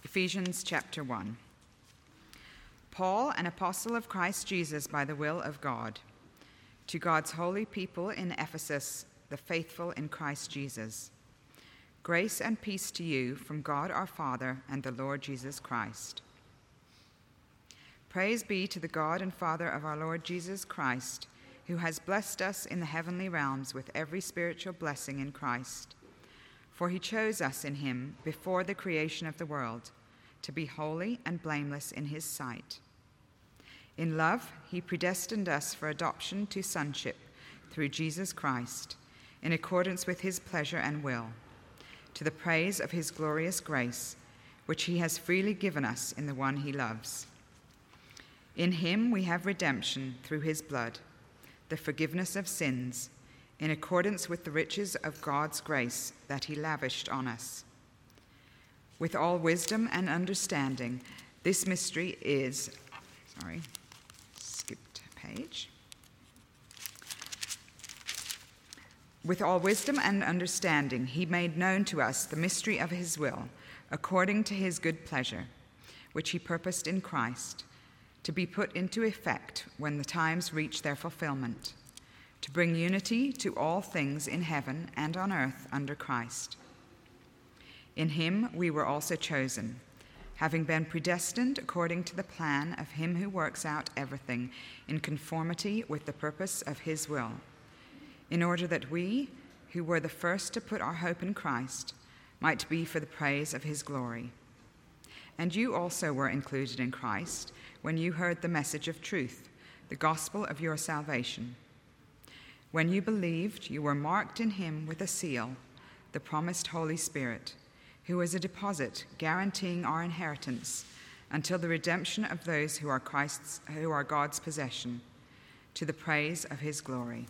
Ephesians chapter 1. Paul, an apostle of Christ Jesus by the will of God, to God's holy people in Ephesus, the faithful in Christ Jesus. Grace and peace to you from God our Father and the Lord Jesus Christ. Praise be to the God and Father of our Lord Jesus Christ, who has blessed us in the heavenly realms with every spiritual blessing in Christ. For he chose us in him before the creation of the world, to be holy and blameless in his sight. In love, he predestined us for adoption to sonship through Jesus Christ, in accordance with his pleasure and will, to the praise of his glorious grace, which he has freely given us in the one he loves. In him we have redemption through his blood, the forgiveness of sins, in accordance with the riches of God's grace that he lavished on us. With all wisdom and understanding, this mystery is, With all wisdom and understanding, he made known to us the mystery of his will, according to his good pleasure, which he purposed in Christ, to be put into effect when the times reach their fulfillment, to bring unity to all things in heaven and on earth under Christ. In him we were also chosen, having been predestined according to the plan of him who works out everything in conformity with the purpose of his will, in order that we, who were the first to put our hope in Christ, might be for the praise of his glory. And you also were included in Christ when you heard the message of truth, the gospel of your salvation. When you believed, you were marked in him with a seal, the promised Holy Spirit, who is a deposit guaranteeing our inheritance until the redemption of those who are God's possession, to the praise of his glory.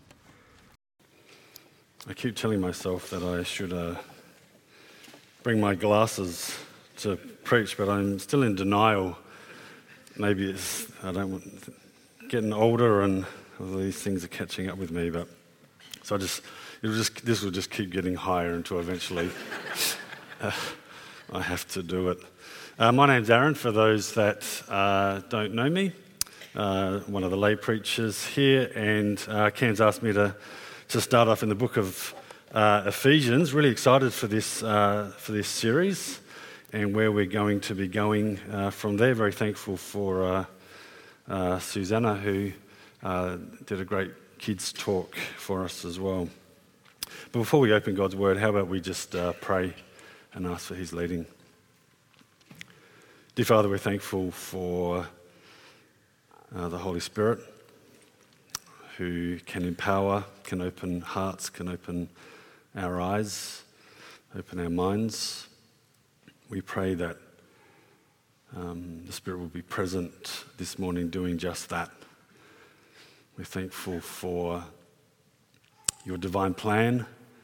I keep telling myself that I should bring my glasses to preach, but I'm still in denial. Maybe getting older and all these things are catching up with me, but so this will just keep getting higher until eventually I have to do it. My name's Aaron, for those that don't know me, one of the lay preachers here, and Ken's asked me to start off in the book of Ephesians. Really excited for this series and where we're going to be going from there. Very thankful for Susanna, who did a great kids talk for us as well. But before we open God's word, how about we just pray and ask for his leading. Dear Father, we're thankful for the Holy Spirit, who can empower, can open hearts, can open our eyes, open our minds. We pray that the Spirit will be present this morning doing just that. We're thankful for your divine plan,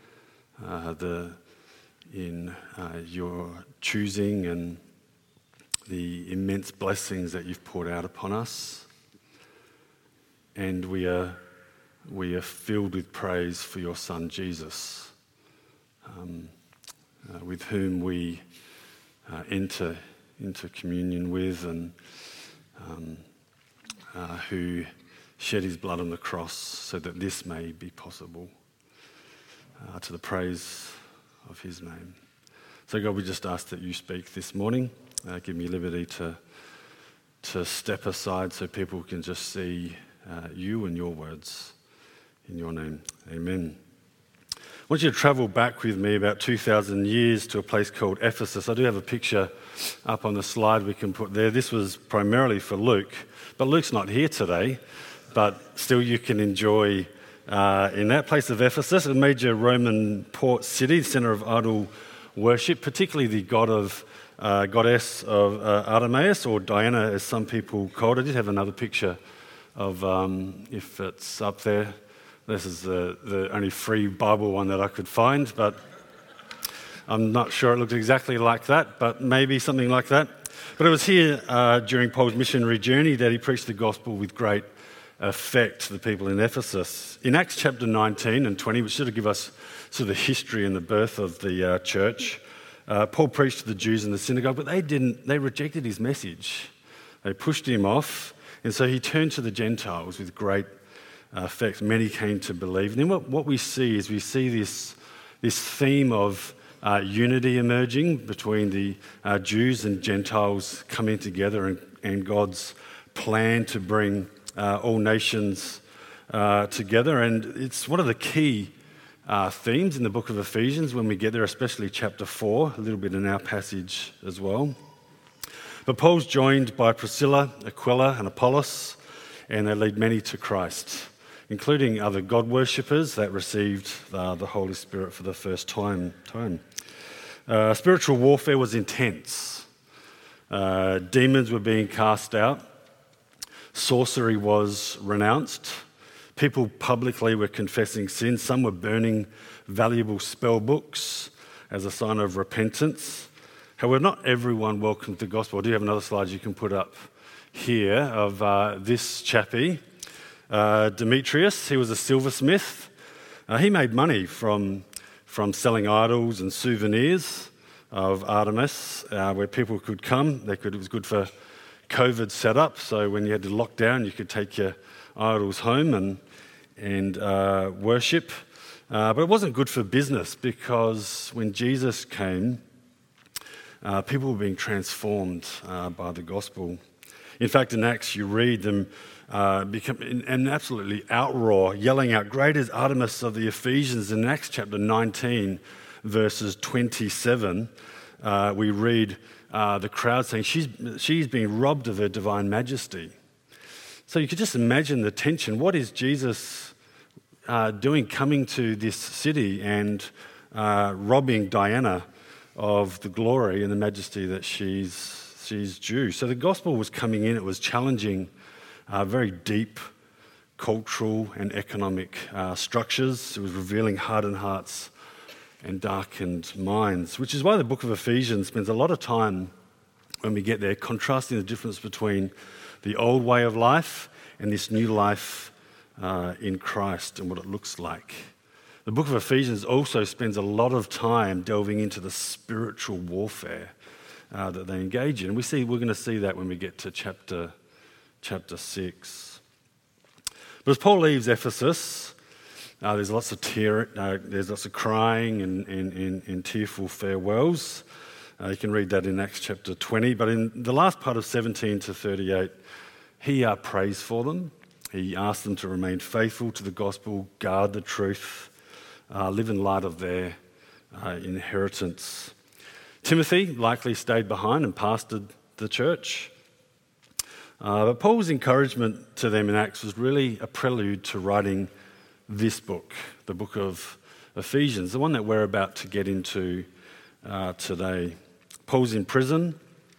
in your choosing and the immense blessings that you've poured out upon us. And we are filled with praise for your Son, Jesus, with whom we enter into communion with, and who shed his blood on the cross so that this may be possible, to the praise of his name. So God, we just ask that you speak this morning. Give me liberty to step aside so people can just see you and your words. In your name, amen. I want you to travel back with me about 2,000 years to a place called Ephesus. I do have a picture up on the slide we can put there. This was primarily for Luke, but Luke's not here today, but still you can enjoy in that place of Ephesus, a major Roman port city, centre of idol worship, particularly the goddess of Artemis, or Diana as some people called her. I did have another picture of, if it's up there. This is the only free Bible one that I could find, but I'm not sure it looked exactly like that, but maybe something like that. But it was here during Paul's missionary journey that he preached the gospel with great effect to the people in Ephesus. In Acts chapter 19 and 20, which sort of give us sort of the history and the birth of the church, Paul preached to the Jews in the synagogue, but they rejected his message. They pushed him off, and so he turned to the Gentiles with great effect. Many came to believe. And then what we see is this theme of unity emerging between the Jews and Gentiles coming together, and God's plan to bring all nations together. And it's one of the key themes in the book of Ephesians when we get there, especially chapter 4, a little bit in our passage as well. But Paul's joined by Priscilla, Aquila, and Apollos, and they lead many to Christ, including other God worshippers that received the Holy Spirit for the first time. Spiritual warfare was intense. Demons were being cast out. Sorcery was renounced. People publicly were confessing sin. Some were burning valuable spell books as a sign of repentance. However, not everyone welcomed the gospel. I do have another slide you can put up here of this chappie, Demetrius. He was a silversmith. He made money from selling idols and souvenirs of Artemis, where people could come. It was good for COVID setup, so when you had to lock down, you could take your idols home and worship. But it wasn't good for business, because when Jesus came, people were being transformed by the gospel. In fact, in Acts, you read them become an absolutely outroar, yelling out, "Great is Artemis of the Ephesians." In Acts chapter 19, verses 27, we read the crowd saying, she's being robbed of her divine majesty. So you could just imagine the tension. What is Jesus doing coming to this city and robbing Diana of the glory and the majesty that she's due? So the gospel was coming in. It was challenging very deep cultural and economic structures. It was revealing hardened hearts and darkened minds, which is why the book of Ephesians spends a lot of time when we get there contrasting the difference between the old way of life and this new life in Christ and what it looks like. The book of Ephesians also spends a lot of time delving into the spiritual warfare that they engage in. We're going to see that when we get to chapter 6. But as Paul leaves Ephesus, there's lots of crying and tearful farewells. You can read that in Acts chapter 20. But in the last part of 17 to 38, he prays for them. He asks them to remain faithful to the gospel, guard the truth, live in light of their inheritance. Timothy likely stayed behind and pastored the church. But Paul's encouragement to them in Acts was really a prelude to writing this book, the book of Ephesians, the one that we're about to get into today. Paul's in prison.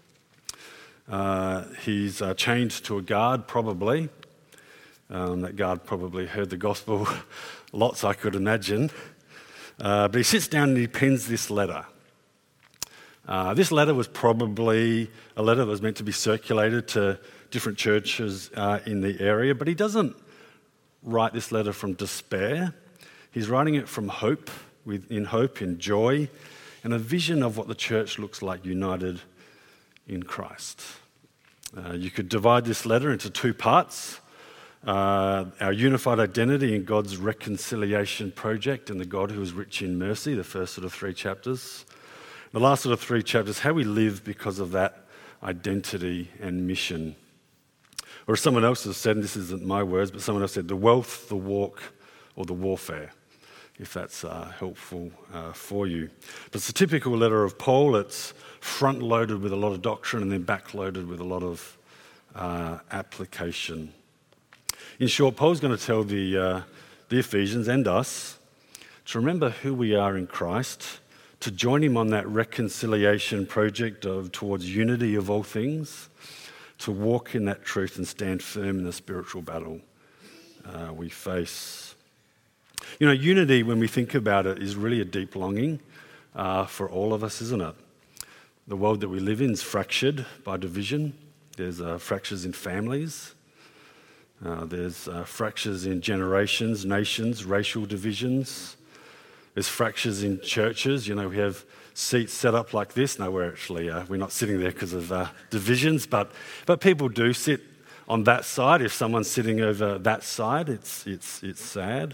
He's chained to a guard, probably. That guard probably heard the gospel lots, I could imagine. But he sits down and he pens this letter. This letter was probably a letter that was meant to be circulated to different churches in the area, but he doesn't write this letter from despair. He's writing it from hope, in joy, and a vision of what the church looks like united in Christ. You could divide this letter into two parts. Our unified identity in God's reconciliation project and the God who is rich in mercy, the first sort of 3 chapters. The last sort of 3 chapters, how we live because of that identity and mission. Or as someone else has said, and this isn't my words, but someone else said, the wealth, the walk, or the warfare, if that's helpful for you. But it's a typical letter of Paul. It's front-loaded with a lot of doctrine and then back-loaded with a lot of application. In short, Paul's going to tell the Ephesians and us to remember who we are in Christ, to join him on that reconciliation project towards unity of all things, to walk in that truth and stand firm in the spiritual battle we face. You know, unity, when we think about it, is really a deep longing for all of us, isn't it? The world that we live in is fractured by division. There's fractures in families. There's fractures in generations, nations, racial divisions. There's fractures in churches. You know, we have seats set up like this. No, we're not sitting there because of divisions, but people do sit on that side. If someone's sitting over that side, it's sad.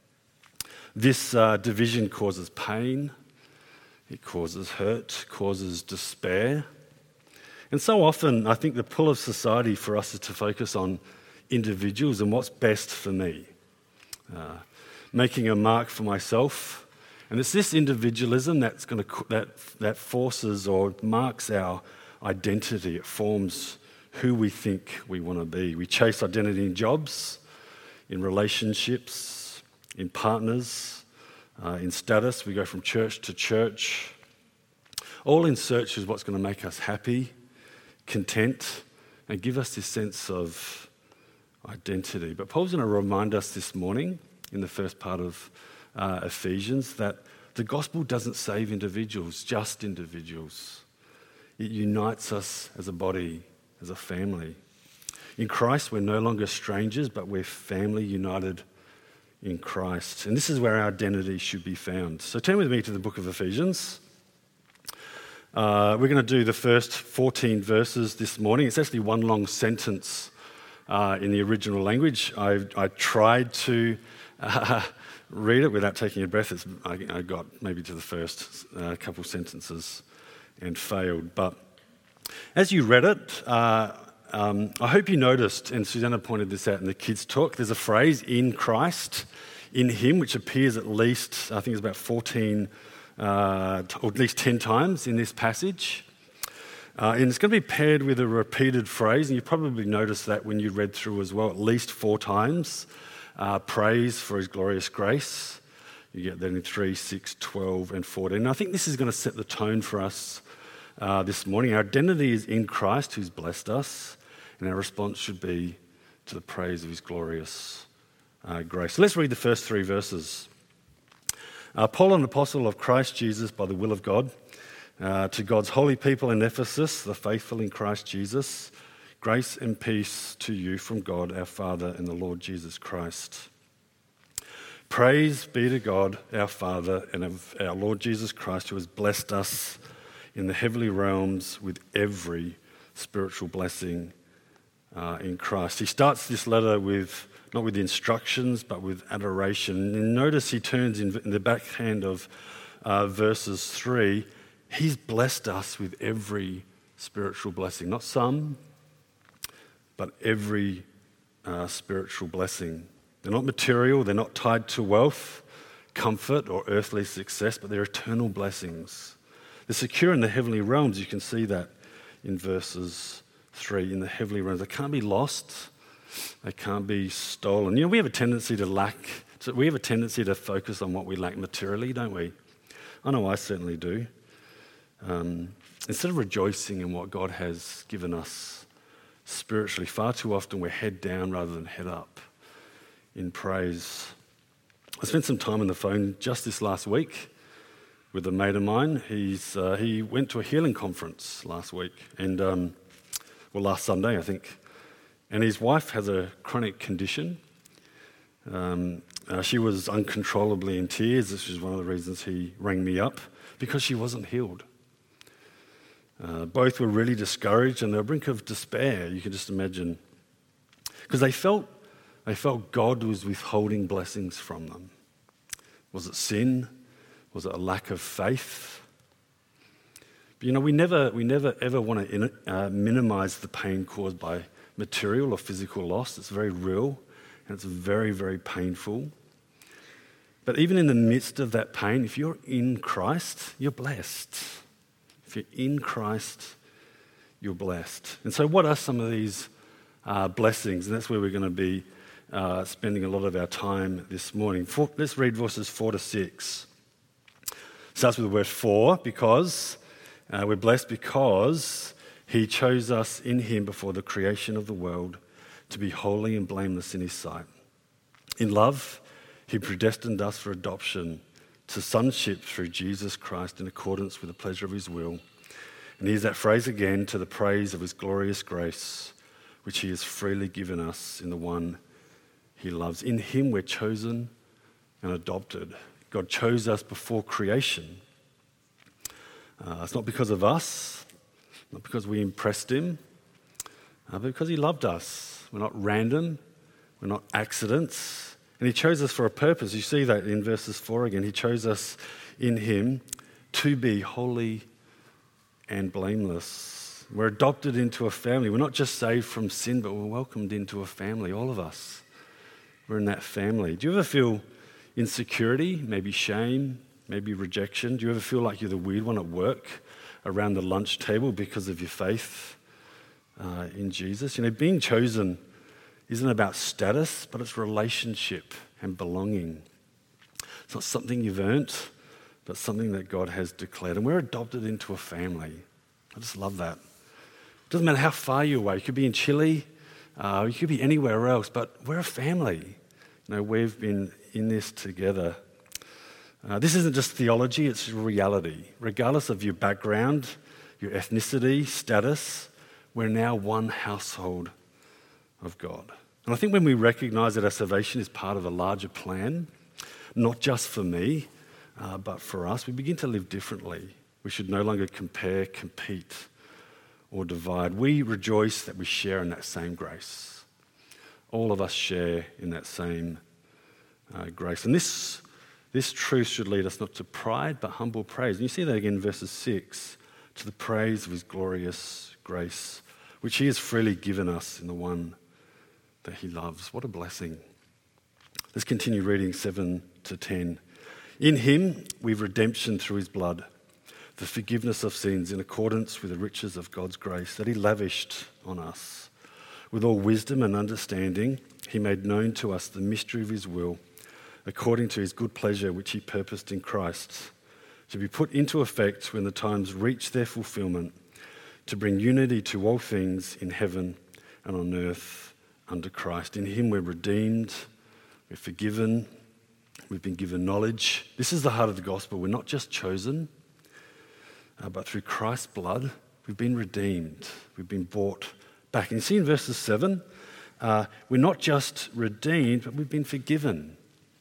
This division causes pain, it causes hurt, causes despair. And so often, I think the pull of society for us is to focus on individuals and what's best for me, making a mark for myself. And it's this individualism that forces or marks our identity. It forms who we think we want to be. We chase identity in jobs, in relationships, in partners, in status. We go from church to church, all in search of what's going to make us happy, content, and give us this sense of identity. But Paul's going to remind us this morning, in the first part of Ephesians, that the gospel doesn't save individuals, just individuals. It unites us as a body, as a family. In Christ, we're no longer strangers, but we're family united in Christ. And this is where our identity should be found. So turn with me to the book of Ephesians. We're going to do the first 14 verses this morning. It's actually one long sentence in the original language. I tried to read it without taking a breath. I got maybe to the first couple sentences and failed. But as you read it, I hope you noticed, and Susanna pointed this out in the kids' talk, there's a phrase, in Christ, in him, which appears at least, I think it's about 14 or at least 10 times in this passage. And it's going to be paired with a repeated phrase, and you probably noticed that when you read through as well, at least 4 times. Praise for his glorious grace. You get that in 3, 6, 12, and 14. And I think this is going to set the tone for us this morning. Our identity is in Christ, who's blessed us, and our response should be to the praise of his glorious grace. So let's read the first 3 verses. Paul, an apostle of Christ Jesus by the will of God, to God's holy people in Ephesus, the faithful in Christ Jesus, grace and peace to you from God our Father and the Lord Jesus Christ. Praise be to God our Father and of our Lord Jesus Christ, who has blessed us in the heavenly realms with every spiritual blessing in Christ. He starts this letter with not with instructions, but with adoration. And notice he turns in the backhand of verses 3, he's blessed us with every spiritual blessing. Not some, but every spiritual blessing. They're not material, they're not tied to wealth, comfort, or earthly success, but they're eternal blessings. They're secure in the heavenly realms. You can see that in verses 3, in the heavenly realms. They can't be lost. They can't be stolen. You know, we have a tendency to focus on what we lack materially, don't we? I know I certainly do. Instead of rejoicing in what God has given us spiritually, far too often we're head down rather than head up in praise. I spent some time on the phone just this last week with a mate of mine. He went to a healing conference last week, and last Sunday, I think. And his wife has a chronic condition. She was uncontrollably in tears. This was one of the reasons he rang me up, because she wasn't healed. Both were really discouraged, and they were brink of despair, you can just imagine. Because they felt God was withholding blessings from them. Was it sin? Was it a lack of faith? But you know, we never ever want to minimize the pain caused by material or physical loss. It's very real, and it's very, very painful. But even in the midst of that pain, if you're in Christ, you're blessed. If you're in Christ, you're blessed. And so what are some of these blessings? And that's where we're going to be spending a lot of our time this morning. Let's read verses 4 to 6. Starts with the word for, because we're blessed because he chose us in him before the creation of the world to be holy and blameless in his sight. In love, he predestined us for adoption to sonship through Jesus Christ in accordance with the pleasure of his will. And here's that phrase again, to the praise of his glorious grace, which he has freely given us in the one he loves. In him we're chosen and adopted. God chose us before creation. It's not because of us, not because we impressed him, but because he loved us. We're not random, we're not accidents. And he chose us for a purpose. You see that in verses 4 again. He chose us in him to be holy and blameless. We're adopted into a family. We're not just saved from sin, but we're welcomed into a family, all of us. We're in that family. Do you ever feel insecurity, maybe shame, maybe rejection? Do you ever feel like you're the weird one at work around the lunch table because of your faith in Jesus? You know, being chosen isn't about status, but it's relationship and belonging. It's not something you've earned, but something that God has declared. And we're adopted into a family. I just love that. It doesn't matter how far you're away. You could be in Chile, you could be anywhere else, but we're a family. You know, we've been in this together. This isn't just theology, it's reality. Regardless of your background, your ethnicity, status, we're now one household of God. And I think when we recognize that our salvation is part of a larger plan, not just for me, but for us, we begin to live differently. We should no longer compare, compete, or divide. We rejoice that we share in that same grace. All of us share in that same grace. And this truth should lead us not to pride, but humble praise. And you see that again in verses 6, to the praise of his glorious grace, which he has freely given us in the one that he loves. What a blessing. Let's continue reading 7 to 10. In him we've redemption through his blood, the forgiveness of sins in accordance with the riches of God's grace that he lavished on us. With all wisdom and understanding, he made known to us the mystery of his will, according to his good pleasure which he purposed in Christ, to be put into effect when the times reach their fulfillment, to bring unity to all things in heaven and on earth under Christ. In him we're redeemed, we're forgiven, we've been given knowledge. This is the heart of the gospel. We're not just chosen, but through Christ's blood, we've been redeemed. We've been bought back. And you see in verses 7, we're not just redeemed, but we've been forgiven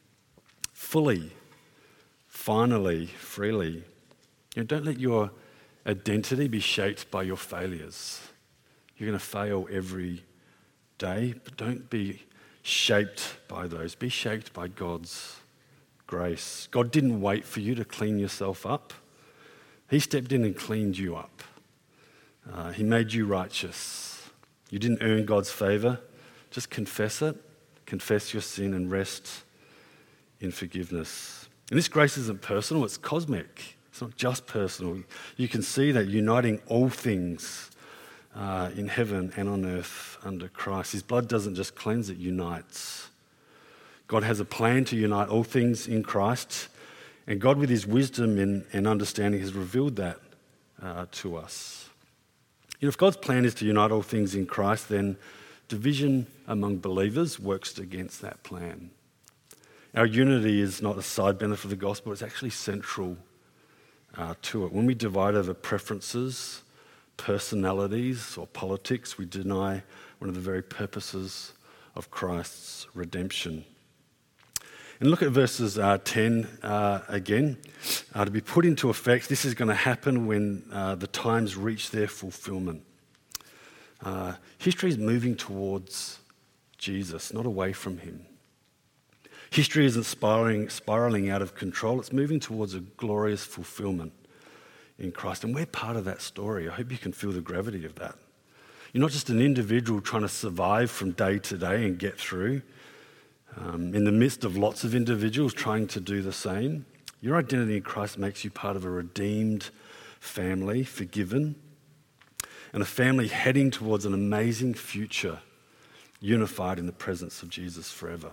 fully, finally, freely. You know, don't let your identity be shaped by your failures. You're going to fail every day, but don't be shaped by those. Be shaped by God's grace. God didn't wait for you to clean yourself up. He stepped in and cleaned you up. He made you righteous. You didn't earn God's favor. Just confess it, confess your sin, and rest in forgiveness. And this grace isn't personal, it's cosmic. It's not just personal. You can see that uniting all things in heaven and on earth under Christ. His blood doesn't just cleanse, it unites. God has a plan to unite all things in Christ, and God with his wisdom and understanding has revealed that to us. You know, if God's plan is to unite all things in Christ, then division among believers works against that plan. Our unity is not a side benefit of the gospel, it's actually central to it. When we divide over preferences, personalities, or politics, we deny one of the very purposes of Christ's redemption. And look at verses 10 again. To be put into effect, this is going to happen when the times reach their fulfillment. History is moving towards Jesus, not away from him. History isn't spiraling out of control. It's moving towards a glorious fulfillment in Christ. And we're part of that story. I hope you can feel the gravity of that. You're not just an individual trying to survive from day to day and get through. In the midst of lots of individuals trying to do the same, your identity in Christ makes you part of a redeemed family, forgiven, and a family heading towards an amazing future, unified in the presence of Jesus forever.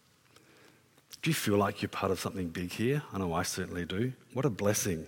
Do you feel like you're part of something big here? I know I certainly do. What a blessing.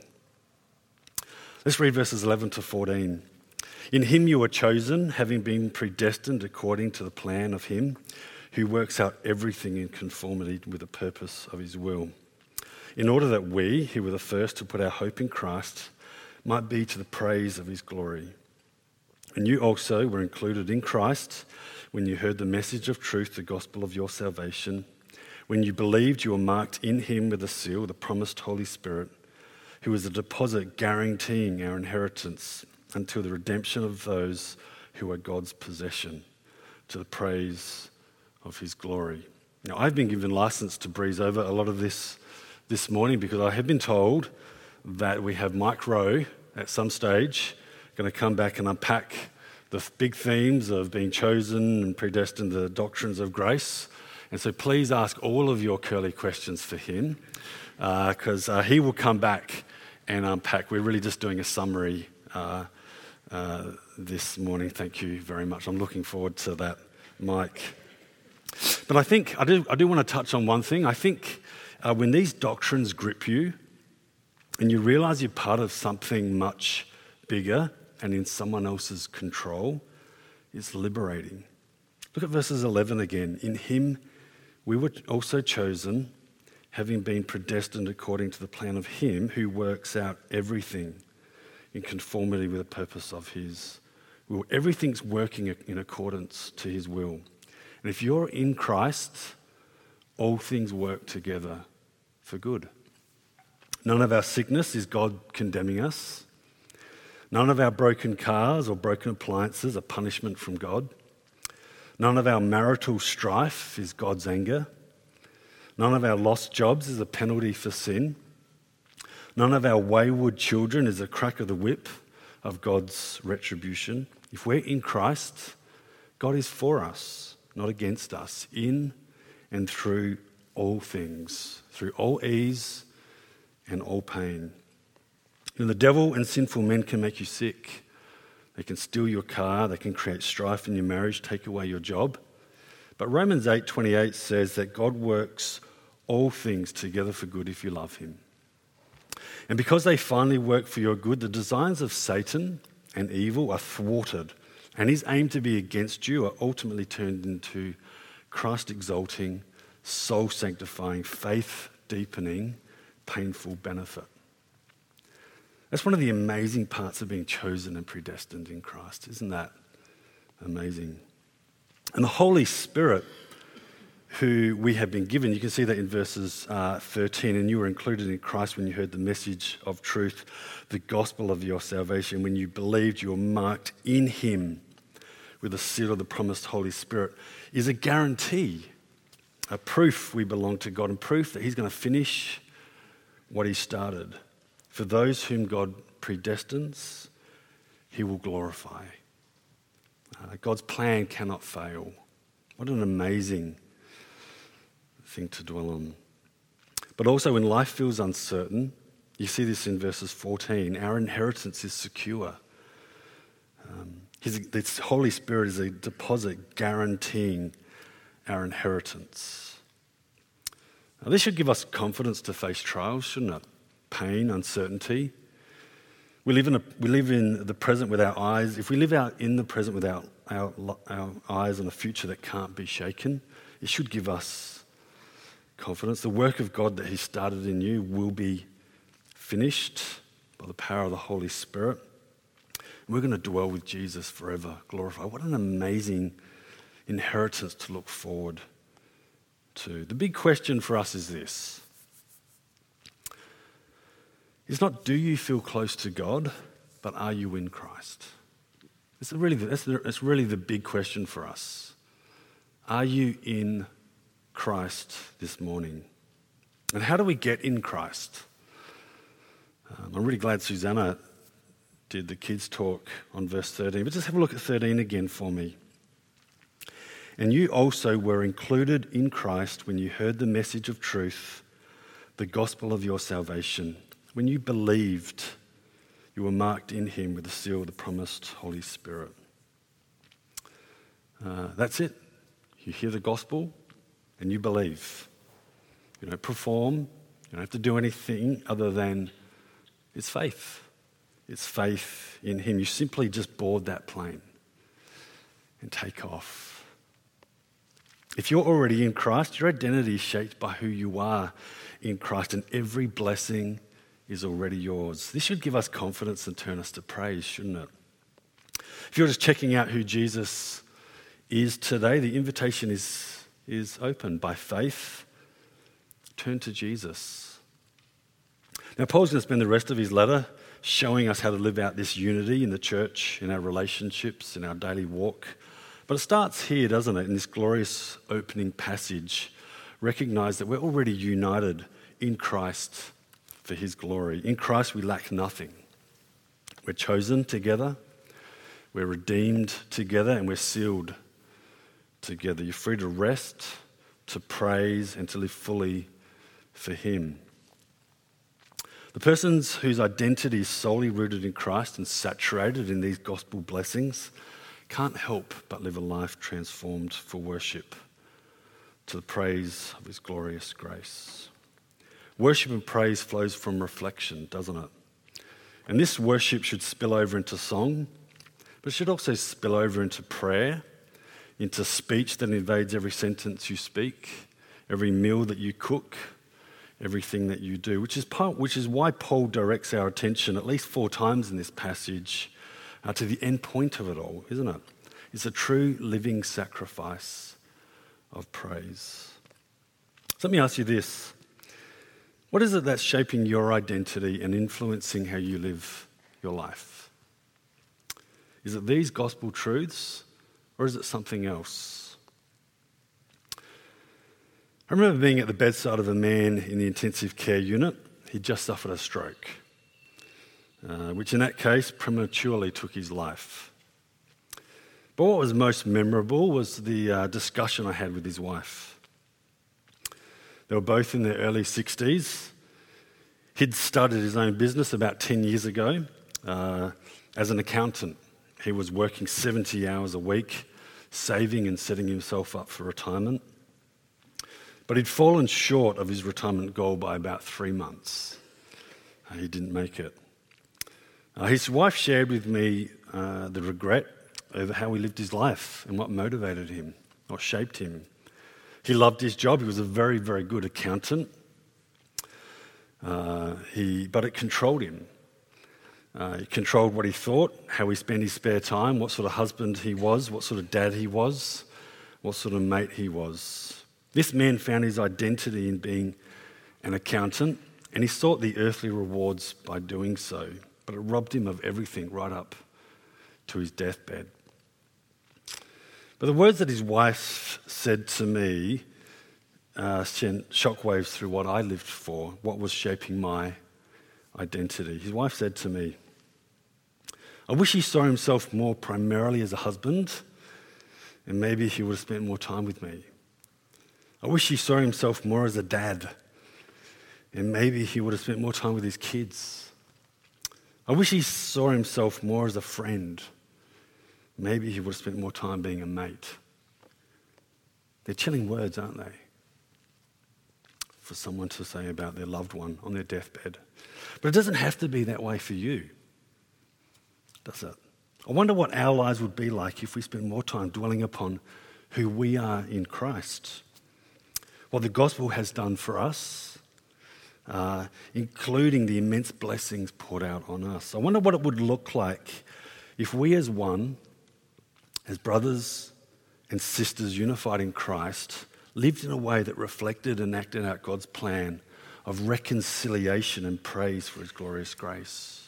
Let's read verses 11 to 14. In him you were chosen, having been predestined according to the plan of him who works out everything in conformity with the purpose of his will, in order that we, who were the first to put our hope in Christ, might be to the praise of his glory. And you also were included in Christ when you heard the message of truth, the gospel of your salvation. When you believed, you were marked in him with a seal, the promised Holy Spirit, who is a deposit guaranteeing our inheritance until the redemption of those who are God's possession, to the praise of his glory. Now, I've been given license to breeze over a lot of this morning because I have been told that we have Mike Rowe at some stage going to come back and unpack the big themes of being chosen and predestined, the doctrines of grace. And so please ask all of your curly questions for him because he will come back and unpack. We're really just doing a summary this morning. Thank you very much. I'm looking forward to that, Mike. But I think I do want to touch on one thing. I think when these doctrines grip you and you realize you're part of something much bigger and in someone else's control, it's liberating. Look at verses 11 again. In him we were also chosen, having been predestined according to the plan of him who works out everything in conformity with the purpose of his will. Everything's working in accordance to his will. And if you're in Christ, all things work together for good. None of our sickness is God condemning us. None of our broken cars or broken appliances are punishment from God. None of our marital strife is God's anger. None of our lost jobs is a penalty for sin. None of our wayward children is a crack of the whip of God's retribution. If we're in Christ, God is for us, not against us, in and through all things, through all ease and all pain. You know, the devil and sinful men can make you sick. They can steal your car, they can create strife in your marriage, take away your job. But Romans 8:28 says that God works all things together for good if you love him. And because they finally work for your good, the designs of Satan and evil are thwarted, and his aim to be against you are ultimately turned into Christ-exalting, soul-sanctifying, faith-deepening, painful benefit. That's one of the amazing parts of being chosen and predestined in Christ. Isn't that amazing? And the Holy Spirit, who we have been given, you can see that in verses 13, and you were included in Christ when you heard the message of truth, the gospel of your salvation. When you believed, you were marked in him with the seal of the promised Holy Spirit, is a guarantee, a proof we belong to God and proof that he's going to finish what he started. For those whom God predestines, he will glorify. God's plan cannot fail. What an amazing thing to dwell on. But also when life feels uncertain, you see this in verses 14, our inheritance is secure. The Holy Spirit is a deposit guaranteeing our inheritance. Now, this should give us confidence to face trials, shouldn't it? Pain, uncertainty. We live in the present with our eyes. If we live out in the present with our eyes on a future that can't be shaken, it should give us confidence. The work of God that he started in you will be finished by the power of the Holy Spirit. We're going to dwell with Jesus forever, glorified. What an amazing inheritance to look forward to. The big question for us is this. It's not do you feel close to God, but are you in Christ? It's really the big question for us. Are you in Christ this morning? And how do we get in Christ? I'm really glad Susanna did the kids' talk on verse 13, but just have a look at 13 again for me. And you also were included in Christ when you heard the message of truth, the gospel of your salvation. When you believed, you were marked in him with the seal of the promised Holy Spirit. That's it. You hear the gospel and you believe. You don't perform. You don't have to do anything other than it's faith. It's faith in him. You simply just board that plane and take off. If you're already in Christ, your identity is shaped by who you are in Christ, and every blessing is already yours. This should give us confidence and turn us to praise, shouldn't it? If you're just checking out who Jesus is today, the invitation is open. By faith, turn to Jesus. Now, Paul's going to spend the rest of his letter showing us how to live out this unity in the church, in our relationships, in our daily walk. But it starts here, doesn't it, in this glorious opening passage. Recognise that we're already united in Christ for his glory. In Christ we lack nothing. We're chosen together, we're redeemed together, and we're sealed together. You're free to rest, to praise, and to live fully for him. The persons whose identity is solely rooted in Christ and saturated in these gospel blessings can't help but live a life transformed for worship to the praise of his glorious grace. Worship and praise flows from reflection, doesn't it? And this worship should spill over into song, but it should also spill over into prayer, into speech that invades every sentence you speak, every meal that you cook, everything that you do, which is why Paul directs our attention at least 4 times in this passage to the end point of it all, isn't it? It's a true living sacrifice of praise. So let me ask you this. What is it that's shaping your identity and influencing how you live your life? Is it these gospel truths, or is it something else? I remember being at the bedside of a man in the intensive care unit. He'd just suffered a stroke, which in that case prematurely took his life. But what was most memorable was the discussion I had with his wife. They were both in their early 60s. He'd started his own business about 10 years ago as an accountant. He was working 70 hours a week, saving and setting himself up for retirement. But he'd fallen short of his retirement goal by about 3 months. He didn't make it. His wife shared with me the regret over how he lived his life and what motivated him, what shaped him. He loved his job. He was a very, very good accountant. But it controlled him. It controlled what he thought, how he spent his spare time, what sort of husband he was, what sort of dad he was, what sort of mate he was. This man found his identity in being an accountant, and he sought the earthly rewards by doing so. But it robbed him of everything right up to his deathbed. But the words that his wife said to me sent shockwaves through what I lived for, what was shaping my identity. His wife said to me, "I wish he saw himself more primarily as a husband, and maybe he would have spent more time with me. I wish he saw himself more as a dad, and maybe he would have spent more time with his kids. I wish he saw himself more as a friend. Maybe he would have spent more time being a mate." They're chilling words, aren't they? For someone to say about their loved one on their deathbed. But it doesn't have to be that way for you, does it? I wonder what our lives would be like if we spent more time dwelling upon who we are in Christ, what the gospel has done for us, including the immense blessings poured out on us. I wonder what it would look like if we as one, as brothers and sisters unified in Christ, lived in a way that reflected and acted out God's plan of reconciliation and praise for his glorious grace.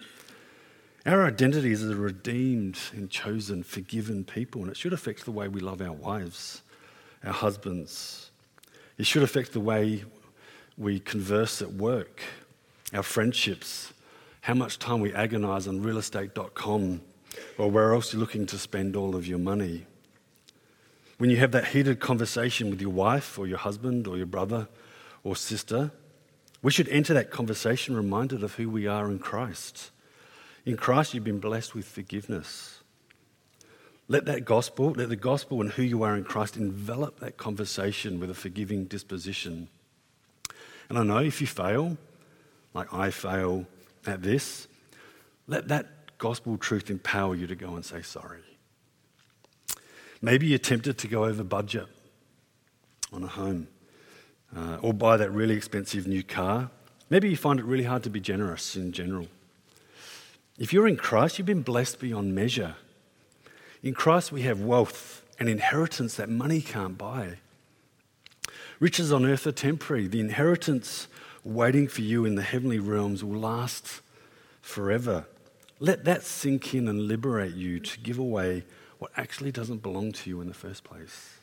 Our identity is a redeemed and chosen, forgiven people, and it should affect the way we love our wives, our husbands. It should affect the way we converse at work, our friendships, how much time we agonise on realestate.com or where else you're looking to spend all of your money. When you have that heated conversation with your wife or your husband or your brother or sister, we should enter that conversation reminded of who we are in Christ. In Christ, you've been blessed with forgiveness. Let the gospel and who you are in Christ envelop that conversation with a forgiving disposition. And I know if you fail, like I fail at this, let that gospel truth empower you to go and say sorry. Maybe you're tempted to go over budget on a home or buy that really expensive new car. Maybe you find it really hard to be generous in general. If you're in Christ, you've been blessed beyond measure. In Christ, we have wealth and inheritance that money can't buy. Riches on earth are temporary. The inheritance waiting for you in the heavenly realms will last forever. Let that sink in and liberate you to give away what actually doesn't belong to you in the first place.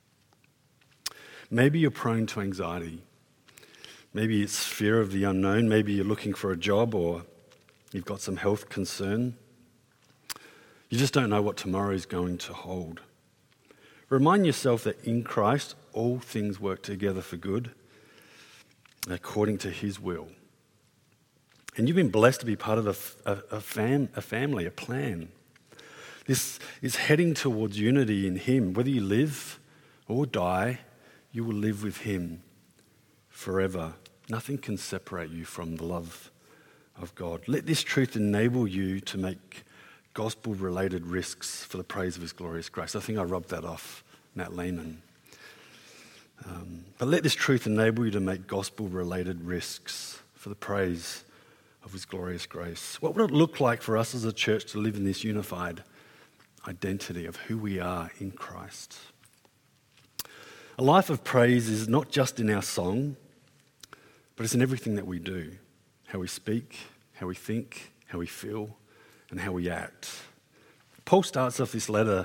Maybe you're prone to anxiety. Maybe it's fear of the unknown. Maybe you're looking for a job, or you've got some health concern. You just don't know what tomorrow is going to hold. Remind yourself that in Christ, all things work together for good, according to his will. And you've been blessed to be part of a family, a plan. This is heading towards unity in him. Whether you live or die, you will live with him forever. Nothing can separate you from the love of God. Let this truth enable you to make gospel-related risks for the praise of his glorious grace. I think I rubbed that off Matt Lehman. But let this truth enable you to make gospel-related risks for the praise of his glorious grace. What would it look like for us as a church to live in this unified identity of who we are in Christ? A life of praise is not just in our song, but it's in everything that we do. How we speak, how we think, how we feel, and how we act. Paul starts off this letter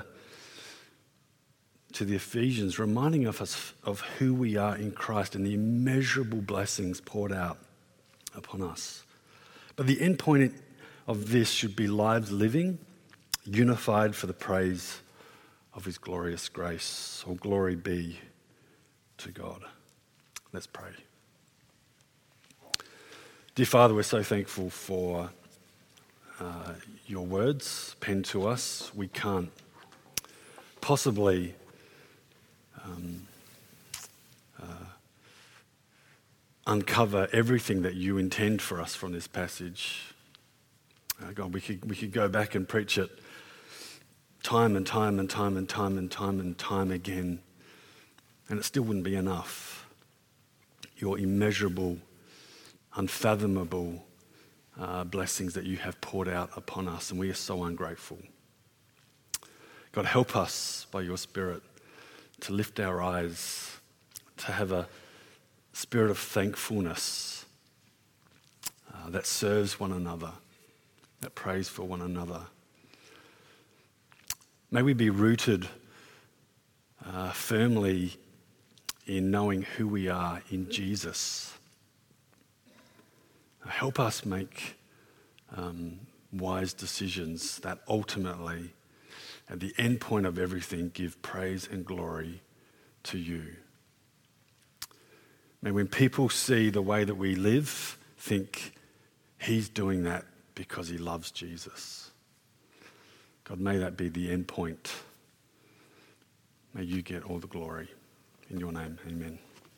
to the Ephesians reminding us of who we are in Christ and the immeasurable blessings poured out upon us. But the end point of this should be lives living, unified for the praise of his glorious grace. All glory be to God. Let's pray. Dear Father, we're so thankful for your words penned to us. We can't possibly uncover everything that you intend for us from this passage. God, we could go back and preach it time and time and time and time and time and time again, and it still wouldn't be enough. Your immeasurable, unfathomable blessings that you have poured out upon us, and we are so ungrateful. God, help us by your Spirit to lift our eyes, to have a spirit of thankfulness that serves one another, that prays for one another. May we be rooted firmly in knowing who we are in Jesus. Help us make wise decisions that ultimately, at the end point of everything, give praise and glory to you. May when people see the way that we live, think he's doing that because he loves Jesus. God, may that be the end point. May you get all the glory. In your name, amen.